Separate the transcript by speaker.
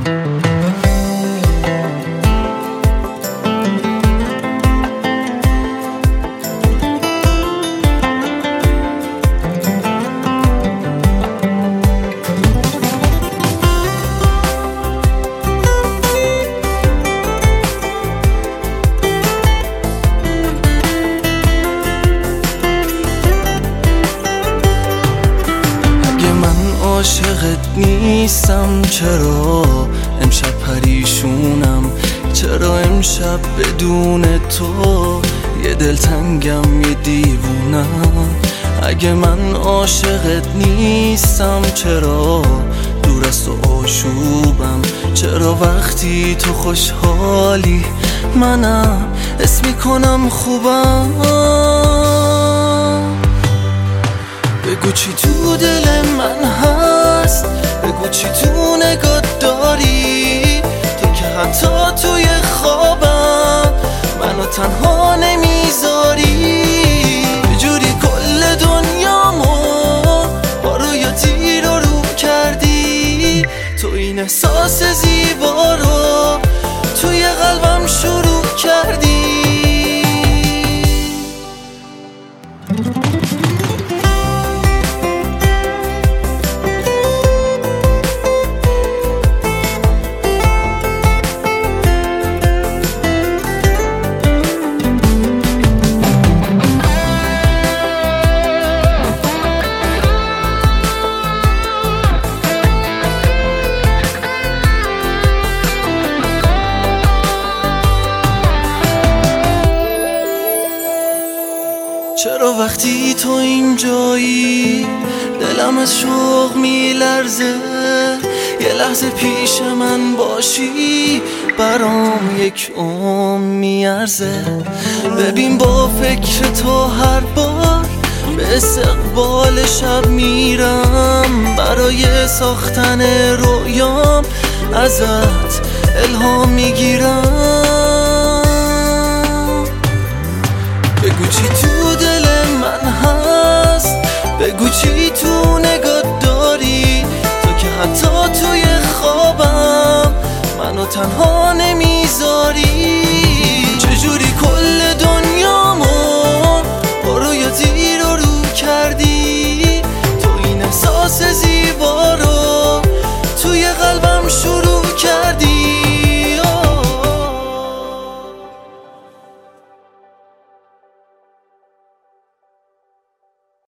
Speaker 1: عاشقت نیستم چرا امشب پریشونم، چرا امشب بدون تو یه دلتنگم یه دیوونم. اگه من عاشقت نیستم چرا دور از تو آشوبم، چرا وقتی تو خوشحالی منم حس میکنم خوبم. بگو چی تو دل من هست، بگو چی تو نگات داری، تو که حتی توی خوابم منو تنها نمیذاری. یه جوری کل دنیامو با روی تیر رو کردی، تو این احساس زیبا رو توی قلبم شروع کردی. چرا وقتی تو اینجایی دلم از شوق میلرزه، یه لحظه پیش من باشی برام یک عمر میارزه. ببین با فکر تو هر بار به استقبال شب میرم، برای ساختن رویام ازت الهام میگیرم. بگو چی تو دل من هست، بگو چی تو نگات داری، تو که حتی توی خوابم منو تنها